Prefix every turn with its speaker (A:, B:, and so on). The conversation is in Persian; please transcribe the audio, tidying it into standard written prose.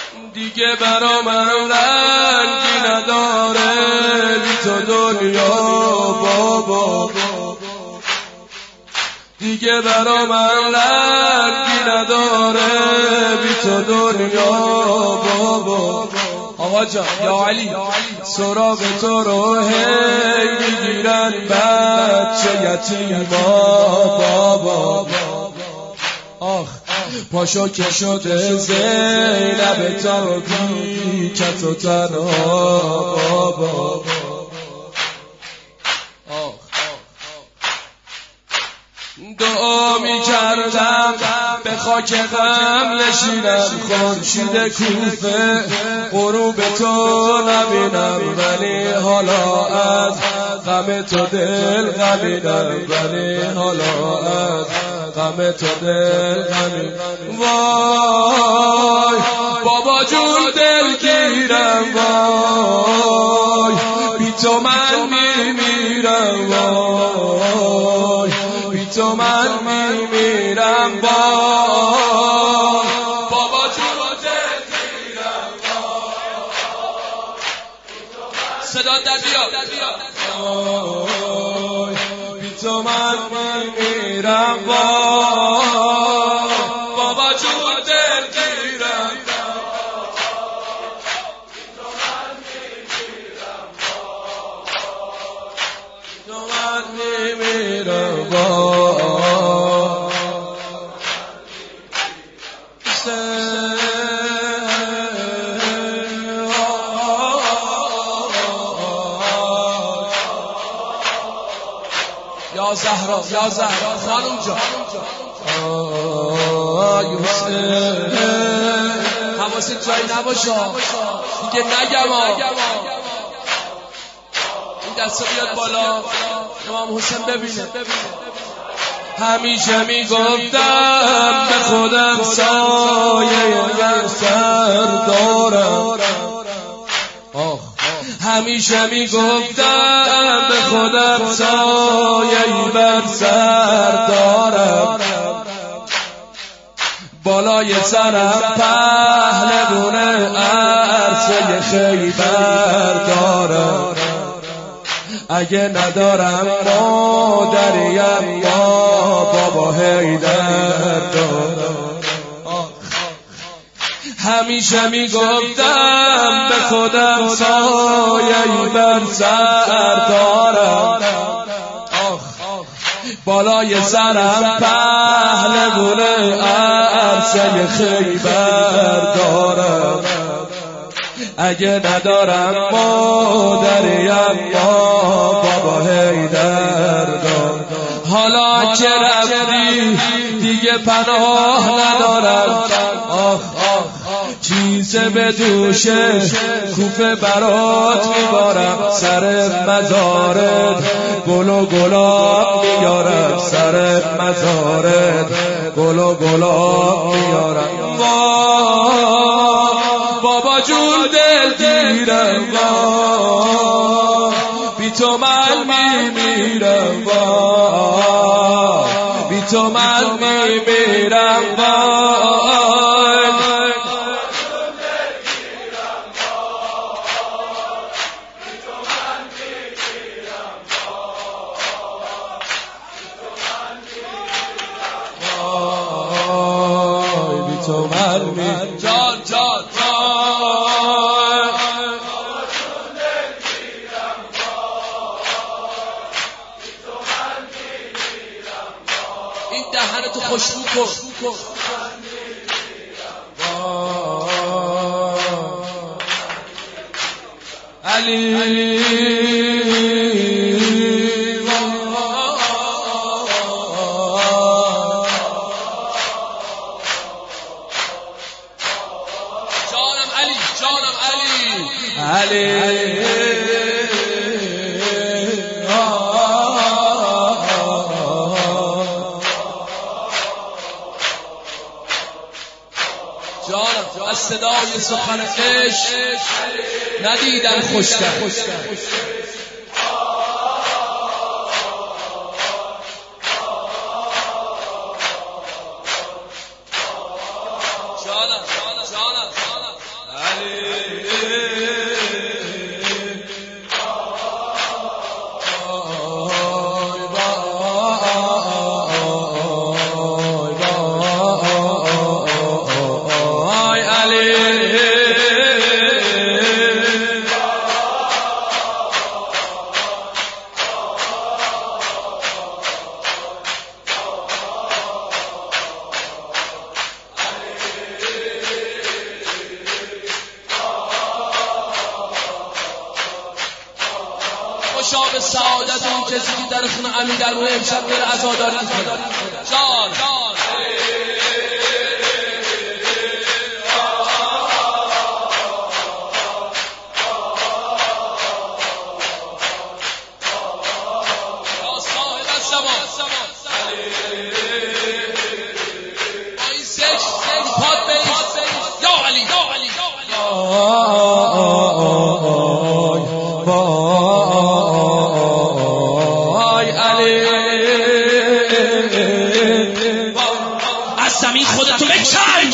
A: دیگه برا من رنگی نداره بی تو دنیا بابا، دیگه برا من رنگی نداره بی تو دنیا بابا. آقا جان یا علی سراغ تو رو هی میگیرن بچه یتیما بابا. آخ پاشو که شده زینب تا بی کت و تنها بابا. دعا می کردم به خاک غم نشینم، خورشید کوفه غروب تو نبینم، ولی حالا از غم تو دل غمینم، ولی حالا از غم تو دل غمینم. وای بابا جون دلگیرم، وای بی تو من میمیرم، وای بی تو من میمیرم، وای بابا جون دلگیرم، صدا در بیاد، وای بی تو من میمیرم، وای بابا جون دلگیرم، بی تو من میمیرم، بی تو من میمیرم، یا زهرا یا زهرا خانم جان یوسف حواست جایی نباشه دیگه نگم این دستا بیاد بالا امام حسین ببینه. همیشه میگفتم به خودم سایه سر دارم، همیشه میگفتم به خودم سایه‌ای بر سر دارم، بالای سرم پهلوان عرصه خیبر دارم، اگه ندارم مادریم یا بابا حیدر دارم. همیشه میگفتم به خودم سایه‌ای بر سر دارم، بالای سرم پهلوان عرصه خیبر دارم، اگه ندارم مادریم یا بابا حیدر دارم. حالا که رفتی دیگه پناه ندارم، چیزه به دوشه کوفه برات میبارم، سر مزارت گل و گلاب میارم، سر مزارت گل و گلاب میارم، بابا جون دلگیرم، بی تو من میمیرم، بی تو من میمیرم، جان جان این دهنتو خوشبو کن علی علی جانم از صدای سخن عشق ندیدن خوشتر. جانم شاب سعادت اون کسی که در خونه امیرالمومنین امشب میره عزاداری میکنه. جان
B: زمین خودتو بکن